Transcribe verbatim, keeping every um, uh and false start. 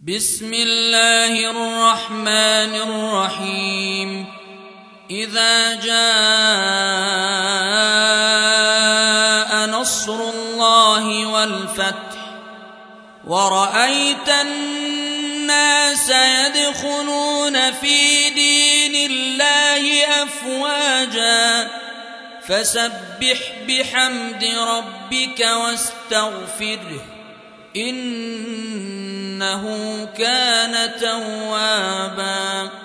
بسم الله الرحمن الرحيم إذا جاء نصر الله والفتح ورأيت الناس يدخلون في دين الله أفواجا فسبح بحمد ربك واستغفره إنه كان توابا.